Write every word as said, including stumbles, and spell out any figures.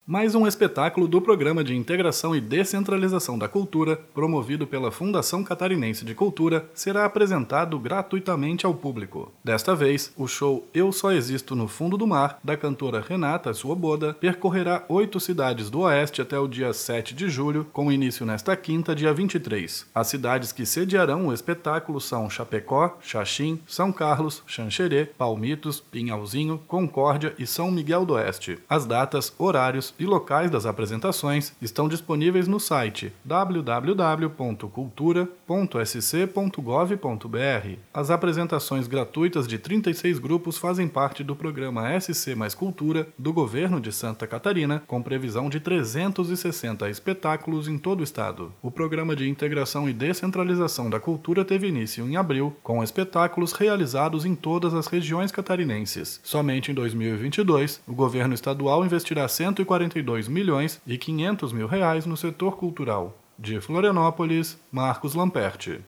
Mais um espetáculo do Programa de Integração e Descentralização da Cultura, promovido pela Fundação Catarinense de Cultura, será apresentado gratuitamente ao público. Desta vez, o show Eu Só Existo no Fundo do Mar, da cantora Renata Swoboda, percorrerá oito cidades do Oeste até o dia sete de julho, com início nesta quinta, dia vinte e três. As cidades que sediarão o espetáculo são Chapecó, Xaxim, São Carlos, Xanxerê, Palmitos, Pinhalzinho, Concórdia e São Miguel do Oeste. As datas, horários e locais das apresentações estão disponíveis no site w w w ponto cultura ponto s c ponto gov ponto b r. As apresentações gratuitas de trinta e seis grupos fazem parte do programa S C Mais Cultura do Governo de Santa Catarina, com previsão de trezentos e sessenta espetáculos em todo o estado. O Programa de Integração e Descentralização da Cultura teve início em abril, com espetáculos realizados em todas as regiões catarinenses. Somente em dois mil e vinte e dois, o governo estadual investirá cento e quarenta e dois milhões e quinhentos mil reais no setor cultural. De Florianópolis, Marcos Lamperti.